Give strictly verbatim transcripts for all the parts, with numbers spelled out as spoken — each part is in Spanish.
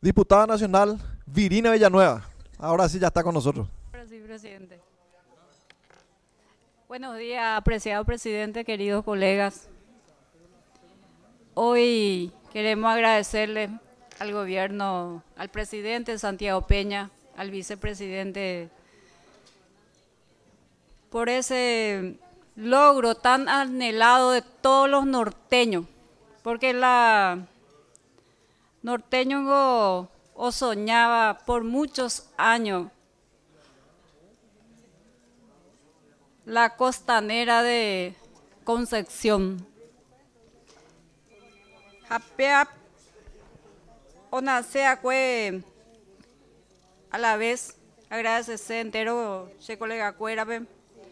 Diputada nacional Virina Villanueva. Ahora sí ya está con nosotros. Ahora sí, presidente. Buenos días, apreciado presidente, queridos colegas. Hoy queremos agradecerle al gobierno, al presidente Santiago Peña, al vicepresidente, por ese logro tan anhelado de todos los norteños, porque la norteño o soñaba por muchos años la costanera de Concepción. Japea onasea cue a la vez agradecerse entero che colega cuerape.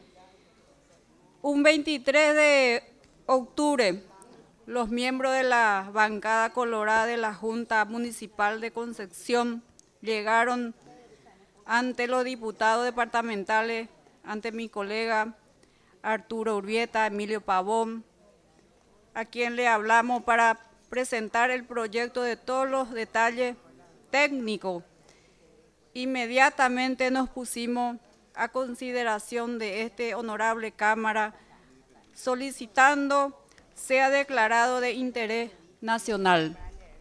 Un veintitrés de octubre, los miembros de la bancada colorada de la Junta Municipal de Concepción llegaron ante los diputados departamentales, ante mi colega Arturo Urbieta, Emilio Pavón, a quien le hablamos para presentar el proyecto de todos los detalles técnicos. Inmediatamente nos pusimos a consideración de este honorable Cámara, solicitando sea declarado de interés nacional.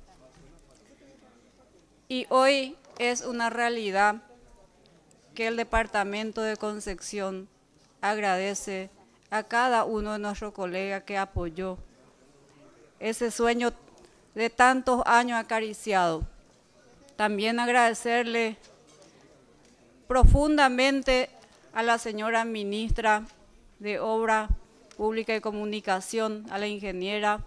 Y hoy es una realidad que el Departamento de Concepción agradece a cada uno de nuestros colegas que apoyó ese sueño de tantos años acariciado. También agradecerle profundamente a la señora ministra de Obra Pública y Comunicación, a la ingeniera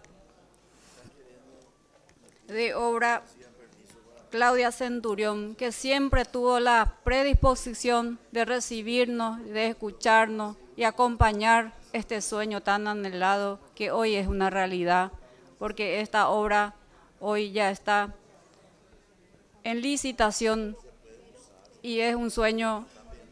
de Obra Claudia Centurión, que siempre tuvo la predisposición de recibirnos, de escucharnos y acompañar este sueño tan anhelado que hoy es una realidad, porque esta obra hoy ya está en licitación y es un sueño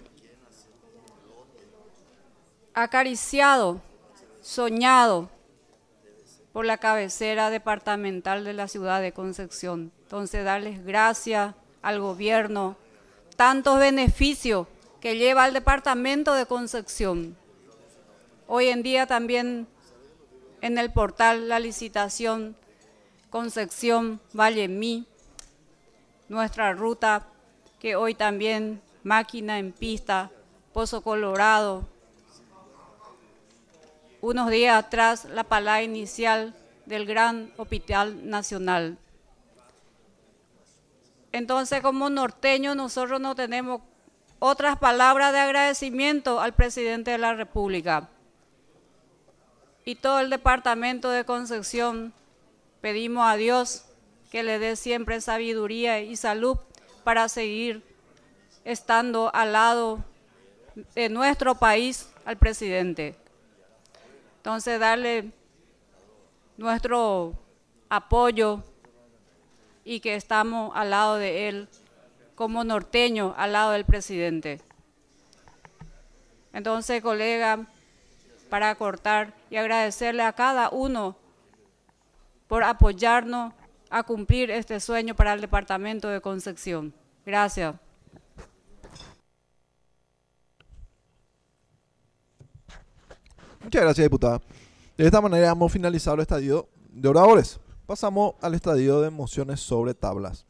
acariciado, soñado por la cabecera departamental de la ciudad de Concepción. Entonces, darles gracias al gobierno, tantos beneficios que lleva al departamento de Concepción. Hoy en día también en el portal la licitación Concepción Vallemí, nuestra ruta, que hoy también máquina en pista, Pozo Colorado. Unos días atrás la palabra inicial del Gran Hospital Nacional. Entonces, como norteños, nosotros no tenemos otras palabras de agradecimiento al presidente de la República. Y todo el departamento de Concepción pedimos a Dios que le dé siempre sabiduría y salud para seguir estando al lado de nuestro país al presidente. Entonces, darle nuestro apoyo y que estamos al lado de él, como norteño, al lado del presidente. Entonces, colega, para cortar y agradecerle a cada uno por apoyarnos a cumplir este sueño para el departamento de Concepción. Gracias. Muchas gracias, diputada. De esta manera hemos finalizado el estadio de oradores. Pasamos al estadio de mociones sobre tablas.